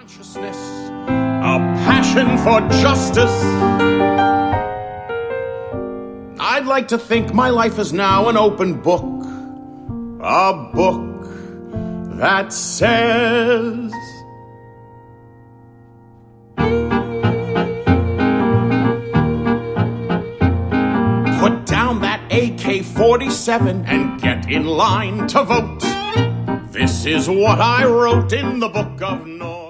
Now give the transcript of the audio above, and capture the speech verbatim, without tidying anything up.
Consciousness, a passion for justice. I'd like to think my life is now an open book, a book that says, put down that A K forty-seven and get in line to vote. This is what I wrote in the Book of North.